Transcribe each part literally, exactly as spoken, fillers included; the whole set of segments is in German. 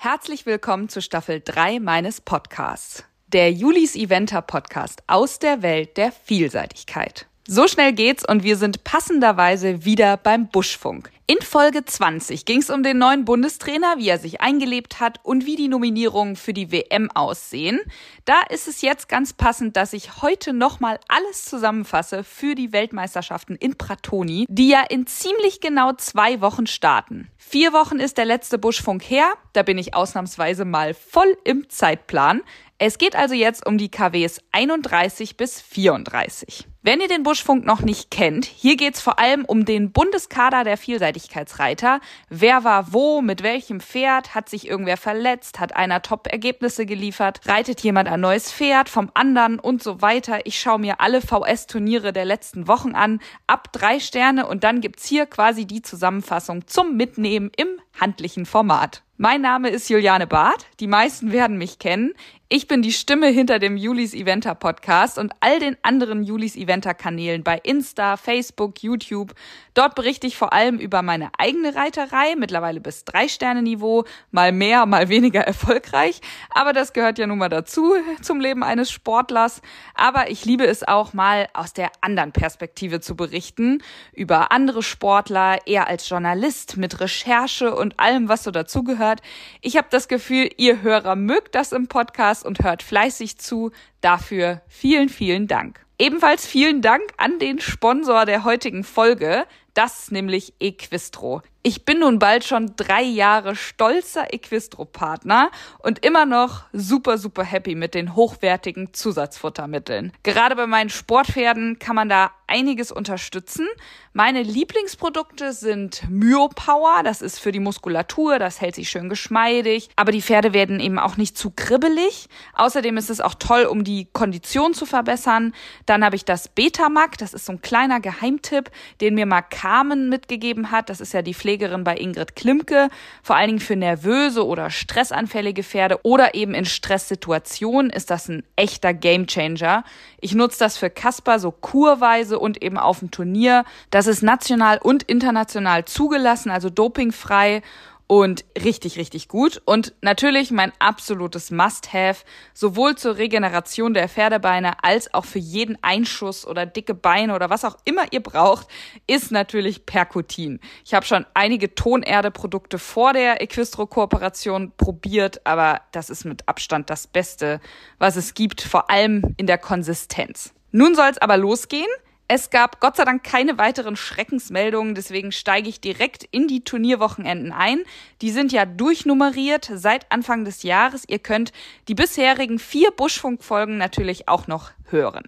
Herzlich willkommen zu Staffel drei meines Podcasts, der Julis Eventer Podcast aus der Welt der Vielseitigkeit. So schnell geht's und wir sind passenderweise wieder beim Buschfunk. In Folge zwanzig ging es um den neuen Bundestrainer, wie er sich eingelebt hat und wie die Nominierungen für die W M aussehen. Da ist es jetzt ganz passend, dass ich heute nochmal alles zusammenfasse für die Weltmeisterschaften in Pratoni, die ja in ziemlich genau zwei Wochen starten. Vier Wochen ist der letzte Buschfunk her, da bin ich ausnahmsweise mal voll im Zeitplan. Es geht also jetzt um die K Ws einunddreißig bis vierunddreißig. Wenn ihr den Buschfunk noch nicht kennt, hier geht's vor allem um den Bundeskader der Vielseitigkeitsreiter. Wer war wo, mit welchem Pferd, hat sich irgendwer verletzt, hat einer Top-Ergebnisse geliefert, reitet jemand ein neues Pferd vom anderen und so weiter. Ich schaue mir alle V S-Turniere der letzten Wochen an, ab drei Sterne und dann gibt's hier quasi die Zusammenfassung zum Mitnehmen im handlichen Format. Mein Name ist Juliane Barth, die meisten werden mich kennen. Ich bin die Stimme hinter dem Julis Eventer Podcast und all den anderen Julis Eventer Kanälen bei Insta, Facebook, YouTube. Dort berichte ich vor allem über meine eigene Reiterei, mittlerweile bis Drei-Sterne-Niveau, mal mehr, mal weniger erfolgreich. Aber das gehört ja nun mal dazu, zum Leben eines Sportlers. Aber ich liebe es auch mal aus der anderen Perspektive zu berichten, über andere Sportler, eher als Journalist mit Recherche und allem, was so dazugehört. Ich habe das Gefühl, ihr Hörer mögt das im Podcast und hört fleißig zu. Dafür vielen, vielen Dank. Ebenfalls vielen Dank an den Sponsor der heutigen Folge, das ist nämlich Equistro. Ich bin nun bald schon drei Jahre stolzer Equistro-Partner und immer noch super, super happy mit den hochwertigen Zusatzfuttermitteln. Gerade bei meinen Sportpferden kann man da einiges unterstützen. Meine Lieblingsprodukte sind Myopower, das ist für die Muskulatur, das hält sich schön geschmeidig, aber die Pferde werden eben auch nicht zu kribbelig. Außerdem ist es auch toll, um die Kondition zu verbessern. Dann habe ich das Betamac, das ist so ein kleiner Geheimtipp, den mir mal Carmen mitgegeben hat. Das ist ja die Pflegerin bei Ingrid Klimke, vor allen Dingen für nervöse oder stressanfällige Pferde oder eben in Stresssituationen ist das ein echter Gamechanger. Ich nutze das für Kasper so kurweise und eben auf dem Turnier. Das ist national und international zugelassen, also dopingfrei. Und richtig, richtig gut. Und natürlich mein absolutes Must-Have, sowohl zur Regeneration der Pferdebeine als auch für jeden Einschuss oder dicke Beine oder was auch immer ihr braucht, ist natürlich Percutin. Ich habe schon einige Tonerde-Produkte vor der Equistro-Kooperation probiert, aber das ist mit Abstand das Beste, was es gibt, vor allem in der Konsistenz. Nun soll es aber losgehen. Es gab Gott sei Dank keine weiteren Schreckensmeldungen, deswegen steige ich direkt in die Turnierwochenenden ein. Die sind ja durchnummeriert seit Anfang des Jahres. Ihr könnt die bisherigen vier Buschfunk-Folgen natürlich auch noch hören.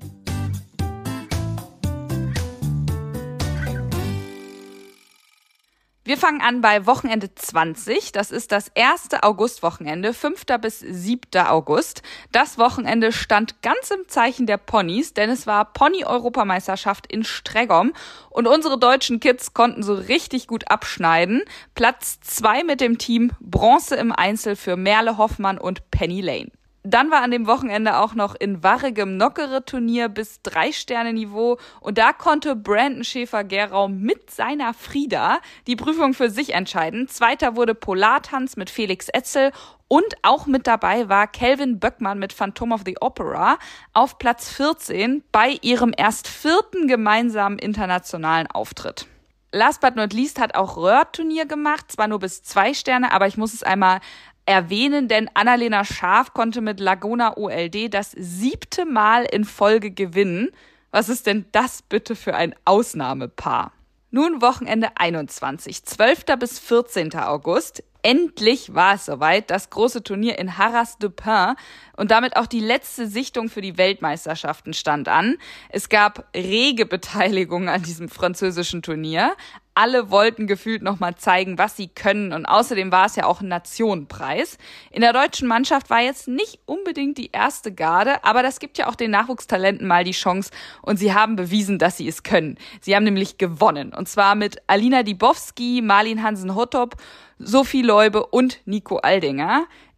Wir fangen an bei Wochenende zwanzig. Das ist das erste Augustwochenende, fünfter bis siebter August. Das Wochenende stand ganz im Zeichen der Ponys, denn es war Pony-Europameisterschaft in Streggom und unsere deutschen Kids konnten so richtig gut abschneiden. Platz zwei mit dem Team, Bronze im Einzel für Merle Hoffmann und Penny Lane. Dann war an dem Wochenende auch noch in Warregem Nockere Turnier bis Drei-Sterne-Niveau und da konnte Brandon Schäfer-Gerau mit seiner Frieda die Prüfung für sich entscheiden. Zweiter wurde Polartanz mit Felix Etzel und auch mit dabei war Kelvin Böckmann mit Phantom of the Opera auf Platz vierzehn bei ihrem erst vierten gemeinsamen internationalen Auftritt. Last but not least hat auch Röhr-Turnier gemacht, zwar nur bis zwei Sterne, aber ich muss es einmal erwähnen, denn Annalena Scharf konnte mit Laguna O L D das siebte Mal in Folge gewinnen. Was ist denn das bitte für ein Ausnahmepaar? Nun Wochenende einundzwanzig, zwölfter bis vierzehnter August. Endlich war es soweit, das große Turnier in Arras-de-Pin und damit auch die letzte Sichtung für die Weltmeisterschaften stand an. Es gab rege Beteiligung an diesem französischen Turnier. Alle wollten gefühlt nochmal zeigen, was sie können und außerdem war es ja auch ein Nationenpreis. In der deutschen Mannschaft war jetzt nicht unbedingt die erste Garde, aber das gibt ja auch den Nachwuchstalenten mal die Chance und sie haben bewiesen, dass sie es können. Sie haben nämlich gewonnen und zwar mit Alina Dibowski, Malin Hansen-Hottop, Sophie Leube und Nico Aldinger.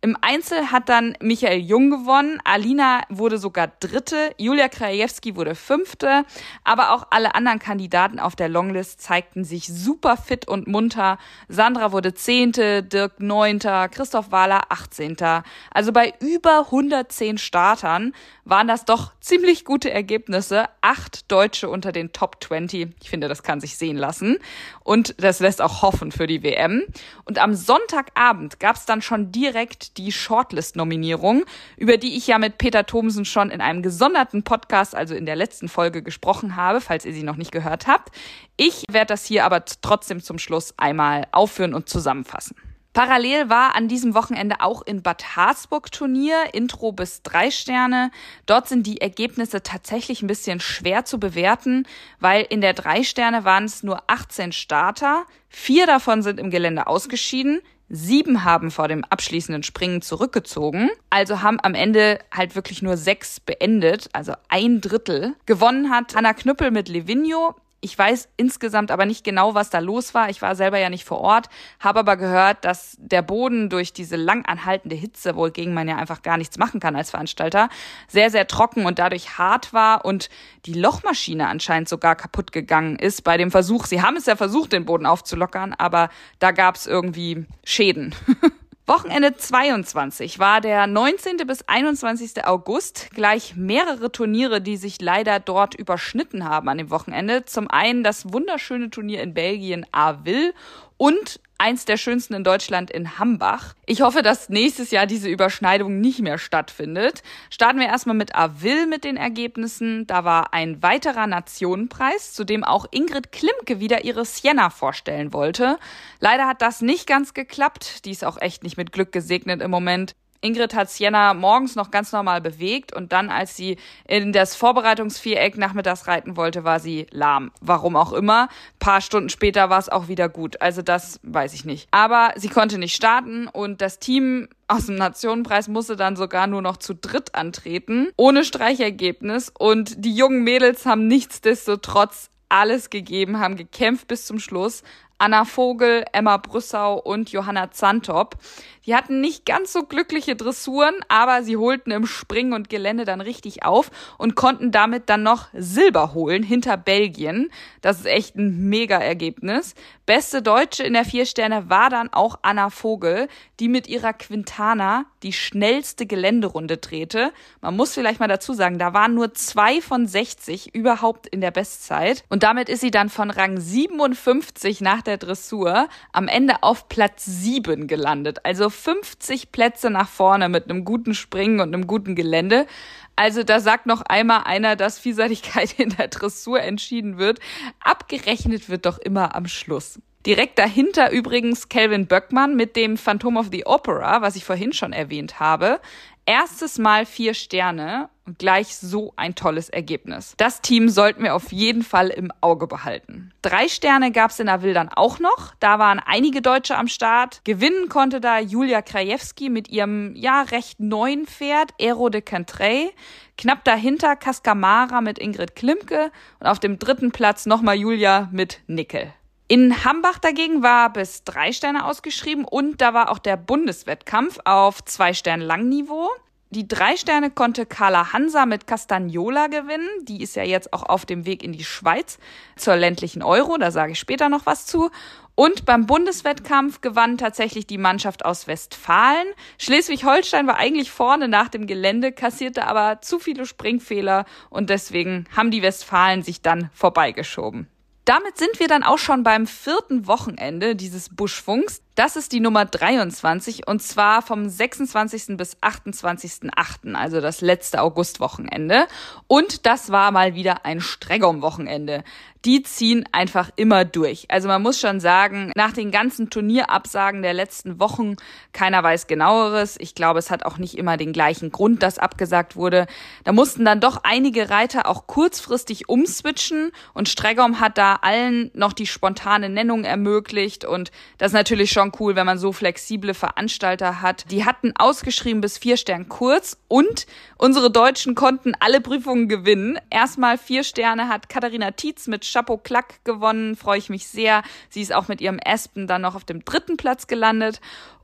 Im Einzel hat dann Michael Jung gewonnen, Alina wurde sogar Dritte, Julia Krajewski wurde Fünfte, aber auch alle anderen Kandidaten auf der Longlist zeigten sich super fit und munter. Sandra wurde Zehnte, Dirk Neunter, Christoph Wahler Achtzehnter. Also bei über hundertzehn Startern waren das doch ziemlich gute Ergebnisse. Acht Deutsche unter den Top zwanzig. Ich finde, das kann sich sehen lassen. Und das lässt auch hoffen für die W M. Und am Sonntagabend gab es dann schon direkt die Shortlist-Nominierung, über die ich ja mit Peter Thomsen schon in einem gesonderten Podcast, also in der letzten Folge, gesprochen habe, falls ihr sie noch nicht gehört habt. Ich werde das hier aber trotzdem zum Schluss einmal aufführen und zusammenfassen. Parallel war an diesem Wochenende auch in Bad Harzburg Turnier, Intro bis drei Sterne. Dort sind die Ergebnisse tatsächlich ein bisschen schwer zu bewerten, weil in der drei Sterne waren es nur achtzehn Starter, vier davon sind im Gelände ausgeschieden, sieben haben vor dem abschließenden Springen zurückgezogen, also haben am Ende halt wirklich nur sechs beendet, also ein Drittel. Gewonnen hat Hanna Knüppel mit Livigno. Ich weiß insgesamt aber nicht genau, was da los war. Ich war selber ja nicht vor Ort, habe aber gehört, dass der Boden durch diese lang anhaltende Hitze, wogegen man ja einfach gar nichts machen kann als Veranstalter, sehr, sehr trocken und dadurch hart war und die Lochmaschine anscheinend sogar kaputt gegangen ist bei dem Versuch. Sie haben es ja versucht, den Boden aufzulockern, aber da gab es irgendwie Schäden. Wochenende zweiundzwanzig war der neunzehnten bis einundzwanzigsten August, gleich mehrere Turniere, die sich leider dort überschnitten haben an dem Wochenende. Zum einen das wunderschöne Turnier in Belgien Avil und eins der schönsten in Deutschland in Hambach. Ich hoffe, dass nächstes Jahr diese Überschneidung nicht mehr stattfindet. Starten wir erstmal mit Avil mit den Ergebnissen. Da war ein weiterer Nationenpreis, zu dem auch Ingrid Klimke wieder ihre Sienna vorstellen wollte. Leider hat das nicht ganz geklappt. Die ist auch echt nicht mit Glück gesegnet im Moment. Ingrid hat Sienna morgens noch ganz normal bewegt und dann, als sie in das Vorbereitungsviereck nachmittags reiten wollte, war sie lahm. Warum auch immer. Ein paar Stunden später war es auch wieder gut. Also das weiß ich nicht. Aber sie konnte nicht starten und das Team aus dem Nationenpreis musste dann sogar nur noch zu dritt antreten, ohne Streichergebnis. Und die jungen Mädels haben nichtsdestotrotz alles gegeben, haben gekämpft bis zum Schluss. Anna Vogel, Emma Brüssau und Johanna Zantop. Die hatten nicht ganz so glückliche Dressuren, aber sie holten im Springen und Gelände dann richtig auf und konnten damit dann noch Silber holen hinter Belgien. Das ist echt ein Mega-Ergebnis. Beste Deutsche in der Vier-Sterne war dann auch Anna Vogel, die mit ihrer Quintana die schnellste Geländerunde drehte. Man muss vielleicht mal dazu sagen, da waren nur zwei von sechzig überhaupt in der Bestzeit. Und damit ist sie dann von Rang siebenundfünfzig nach der Dressur am Ende auf Platz sieben gelandet. Also fünfzig Plätze nach vorne mit einem guten Springen und einem guten Gelände. Also da sagt noch einmal einer, dass Vielseitigkeit in der Dressur entschieden wird. Abgerechnet wird doch immer am Schluss. Direkt dahinter übrigens Kelvin Böckmann mit dem Phantom of the Opera, was ich vorhin schon erwähnt habe. Erstes Mal vier Sterne und gleich so ein tolles Ergebnis. Das Team sollten wir auf jeden Fall im Auge behalten. Drei Sterne gab es in Avil dann auch noch. Da waren einige Deutsche am Start. Gewinnen konnte da Julia Krajewski mit ihrem ja recht neuen Pferd Aero de Cantrey. Knapp dahinter Cascamara mit Ingrid Klimke und auf dem dritten Platz nochmal Julia mit Nickel. In Hambach dagegen war bis drei Sterne ausgeschrieben und da war auch der Bundeswettkampf auf zwei Sterne Langniveau. Die drei Sterne konnte Carla Hansa mit Castagnola gewinnen. Die ist ja jetzt auch auf dem Weg in die Schweiz zur ländlichen Euro. Da sage ich später noch was zu. Und beim Bundeswettkampf gewann tatsächlich die Mannschaft aus Westfalen. Schleswig-Holstein war eigentlich vorne nach dem Gelände, kassierte aber zu viele Springfehler und deswegen haben die Westfalen sich dann vorbeigeschoben. Damit sind wir dann auch schon beim vierten Wochenende dieses Buschfunks. Das ist die Nummer dreiundzwanzig und zwar vom sechsundzwanzigsten bis achtundzwanzigsten achten, also das letzte Augustwochenende. Und das war mal wieder ein Streggom-Wochenende. Die ziehen einfach immer durch. Also man muss schon sagen, nach den ganzen Turnierabsagen der letzten Wochen, keiner weiß Genaueres. Ich glaube, es hat auch nicht immer den gleichen Grund, dass abgesagt wurde. Da mussten dann doch einige Reiter auch kurzfristig umswitchen und Streggom hat da allen noch die spontane Nennung ermöglicht und das ist natürlich schon cool, wenn man so flexible Veranstalter hat. Die hatten ausgeschrieben bis vier Stern kurz und unsere Deutschen konnten alle Prüfungen gewinnen. Erstmal vier Sterne hat Katharina Tietz mit Chapeau Clack gewonnen, freue ich mich sehr. Sie ist auch mit ihrem Aspen dann noch auf dem dritten Platz gelandet.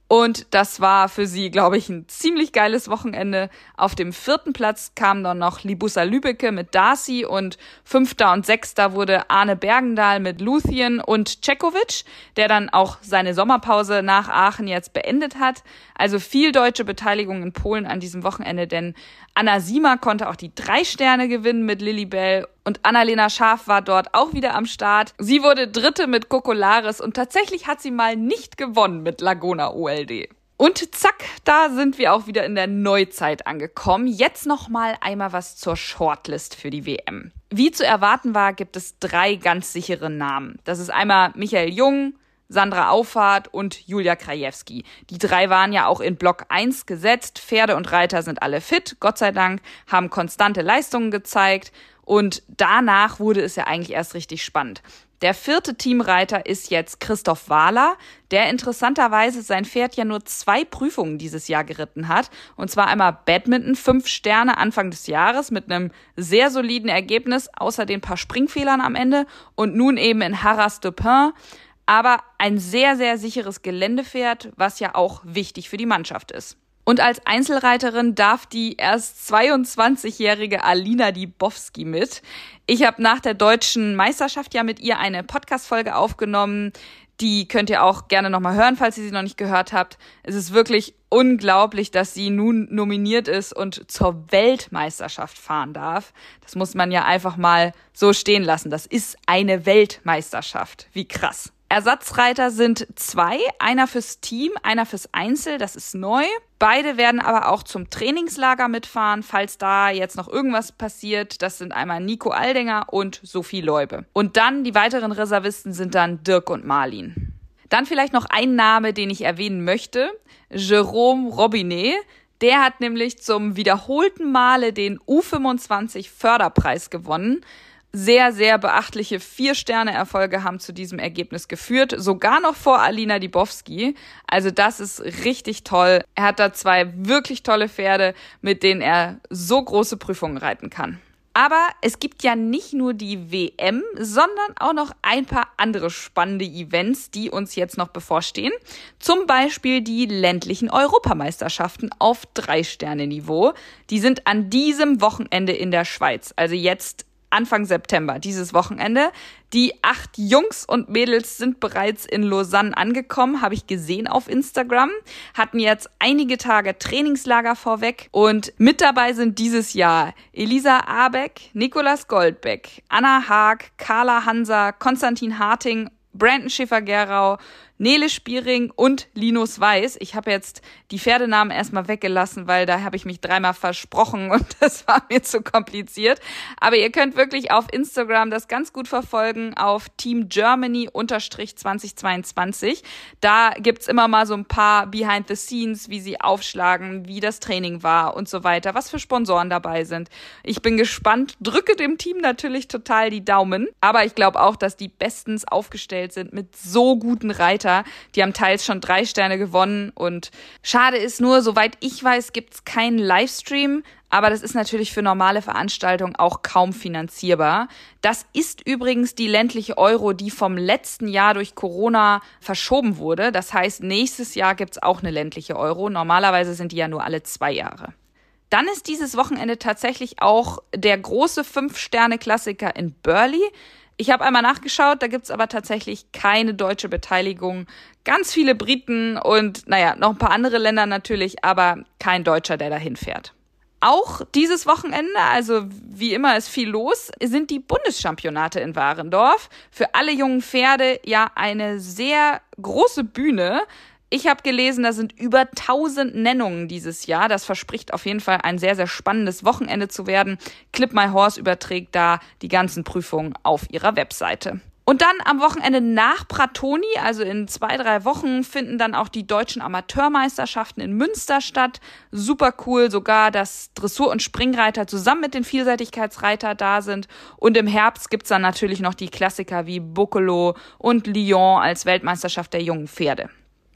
Und das war für sie, glaube ich, ein ziemlich geiles Wochenende. Auf dem vierten Platz kam dann noch Libussa Lübbecke mit Darcy und fünfter und sechster wurde Arne Bergendahl mit Luthien und Cekovic, der dann auch seine Sommerpause nach Aachen jetzt beendet hat. Also viel deutsche Beteiligung in Polen an diesem Wochenende, denn Anna Siemer konnte auch die drei Sterne gewinnen mit Lilibell und Annalena Schaaf war dort auch wieder am Start. Sie wurde Dritte mit Kokolaris und tatsächlich hat sie mal nicht gewonnen mit Laguna O L D. Und zack, da sind wir auch wieder in der Neuzeit angekommen. Jetzt noch mal einmal was zur Shortlist für die W M. Wie zu erwarten war, gibt es drei ganz sichere Namen. Das ist einmal Michael Jung, Sandra Auffahrt und Julia Krajewski. Die drei waren ja auch in Block eins gesetzt. Pferde und Reiter sind alle fit, Gott sei Dank, haben konstante Leistungen gezeigt. Und danach wurde es ja eigentlich erst richtig spannend. Der vierte Teamreiter ist jetzt Christoph Wahler, der interessanterweise sein Pferd ja nur zwei Prüfungen dieses Jahr geritten hat. Und zwar einmal Badminton, fünf Sterne Anfang des Jahres mit einem sehr soliden Ergebnis, außer den paar Springfehlern am Ende. Und nun eben in Haras de Pin. Aber ein sehr, sehr sicheres Geländepferd, was ja auch wichtig für die Mannschaft ist. Und als Einzelreiterin darf die erst zweiundzwanzigjährige Alina Dibowski mit. Ich habe nach der deutschen Meisterschaft ja mit ihr eine Podcast-Folge aufgenommen. Die könnt ihr auch gerne nochmal hören, falls ihr sie noch nicht gehört habt. Es ist wirklich unglaublich, dass sie nun nominiert ist und zur Weltmeisterschaft fahren darf. Das muss man ja einfach mal so stehen lassen. Das ist eine Weltmeisterschaft. Wie krass. Ersatzreiter sind zwei, einer fürs Team, einer fürs Einzel, das ist neu. Beide werden aber auch zum Trainingslager mitfahren, falls da jetzt noch irgendwas passiert. Das sind einmal Nico Aldinger und Sophie Leube. Und dann die weiteren Reservisten sind dann Dirk und Marlin. Dann vielleicht noch ein Name, den ich erwähnen möchte, Jérôme Robinet. Der hat nämlich zum wiederholten Male den U fünfundzwanzig Förderpreis gewonnen. Sehr, sehr beachtliche Vier-Sterne-Erfolge haben zu diesem Ergebnis geführt, sogar noch vor Alina Dibowski. Also das ist richtig toll. Er hat da zwei wirklich tolle Pferde, mit denen er so große Prüfungen reiten kann. Aber es gibt ja nicht nur die W M, sondern auch noch ein paar andere spannende Events, die uns jetzt noch bevorstehen. Zum Beispiel die ländlichen Europameisterschaften auf Drei-Sterne-Niveau. Die sind an diesem Wochenende in der Schweiz, also jetzt Anfang September, dieses Wochenende. Die acht Jungs und Mädels sind bereits in Lausanne angekommen, habe ich gesehen auf Instagram, hatten jetzt einige Tage Trainingslager vorweg und mit dabei sind dieses Jahr Elisa Abeck, Nicolas Goldbeck, Anna Haag, Carla Hansa, Konstantin Harting, Brandon Schäfer-Gerau, Nele Spiering und Linus Weiß. Ich habe jetzt die Pferdenamen erstmal weggelassen, weil da habe ich mich dreimal versprochen und das war mir zu kompliziert. Aber ihr könnt wirklich auf Instagram das ganz gut verfolgen auf Team Germany zwanzig zweiundzwanzig. Da gibt's immer mal so ein paar Behind the Scenes, wie sie aufschlagen, wie das Training war und so weiter, was für Sponsoren dabei sind. Ich bin gespannt, drücke dem Team natürlich total die Daumen. Aber ich glaube auch, dass die bestens aufgestellt sind mit so guten Reitern. Die haben teils schon drei Sterne gewonnen und schade ist nur, soweit ich weiß, gibt's keinen Livestream, aber das ist natürlich für normale Veranstaltungen auch kaum finanzierbar. Das ist übrigens die ländliche Euro, die vom letzten Jahr durch Corona verschoben wurde. Das heißt, nächstes Jahr gibt's auch eine ländliche Euro. Normalerweise sind die ja nur alle zwei Jahre. Dann ist dieses Wochenende tatsächlich auch der große Fünf-Sterne-Klassiker in Burghley. Ich habe einmal nachgeschaut, da gibt's aber tatsächlich keine deutsche Beteiligung. Ganz viele Briten und, naja, noch ein paar andere Länder natürlich, aber kein Deutscher, der dahin fährt. Auch dieses Wochenende, also wie immer ist viel los, sind die Bundeschampionate in Warendorf. Für alle jungen Pferde ja eine sehr große Bühne. Ich habe gelesen, da sind über tausend Nennungen dieses Jahr. Das verspricht auf jeden Fall ein sehr, sehr spannendes Wochenende zu werden. Clip My Horse überträgt da die ganzen Prüfungen auf ihrer Webseite. Und dann am Wochenende nach Pratoni, also in zwei, drei Wochen, finden dann auch die deutschen Amateurmeisterschaften in Münster statt. Super cool, sogar, dass Dressur- und Springreiter zusammen mit den Vielseitigkeitsreiter da sind. Und im Herbst gibt's dann natürlich noch die Klassiker wie Boccolo und Lyon als Weltmeisterschaft der jungen Pferde.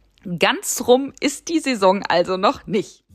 Ganz rum ist die Saison also noch nicht.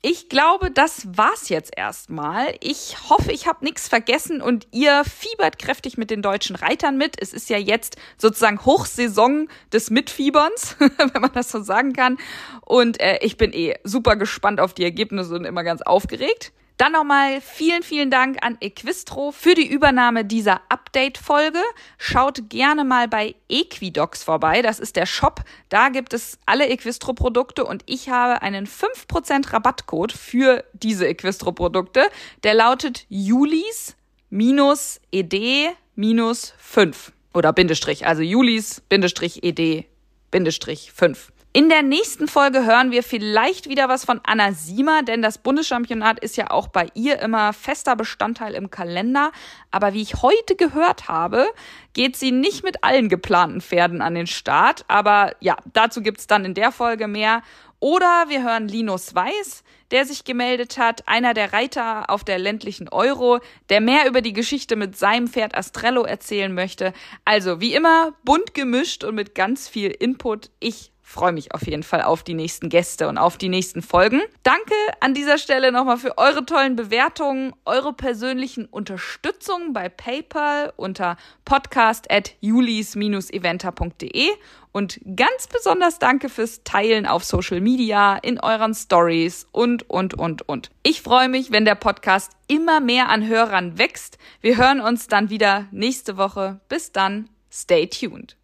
Ich glaube, das war's jetzt erstmal. Ich hoffe, ich habe nichts vergessen und ihr fiebert kräftig mit den deutschen Reitern mit. Es ist ja jetzt sozusagen Hochsaison des Mitfieberns, wenn man das so sagen kann. Und äh, ich bin eh super gespannt auf die Ergebnisse und immer ganz aufgeregt. Dann nochmal vielen, vielen Dank an Equistro für die Übernahme dieser Update-Folge. Schaut gerne mal bei Equidox vorbei, das ist der Shop. Da gibt es alle Equistro-Produkte und ich habe einen fünf Prozent Rabattcode für diese Equistro-Produkte. Der lautet Julis E D fünf oder Bindestrich, also Julis E D fünf. In der nächsten Folge hören wir vielleicht wieder was von Anna Siemer, denn das Bundeschampionat ist ja auch bei ihr immer fester Bestandteil im Kalender. Aber wie ich heute gehört habe, geht sie nicht mit allen geplanten Pferden an den Start. Aber ja, dazu gibt's dann in der Folge mehr. Oder wir hören Linus Weiß, der sich gemeldet hat, einer der Reiter auf der ländlichen Euro, der mehr über die Geschichte mit seinem Pferd Astrello erzählen möchte. Also wie immer bunt gemischt und mit ganz viel Input. Ich freue mich auf jeden Fall auf die nächsten Gäste und auf die nächsten Folgen. Danke an dieser Stelle nochmal für eure tollen Bewertungen, eure persönlichen Unterstützung bei PayPal unter podcast at julis eventer punkt de und ganz besonders danke fürs Teilen auf Social Media, in euren Stories und, und, und, und. Ich freue mich, wenn der Podcast immer mehr an Hörern wächst. Wir hören uns dann wieder nächste Woche. Bis dann, stay tuned.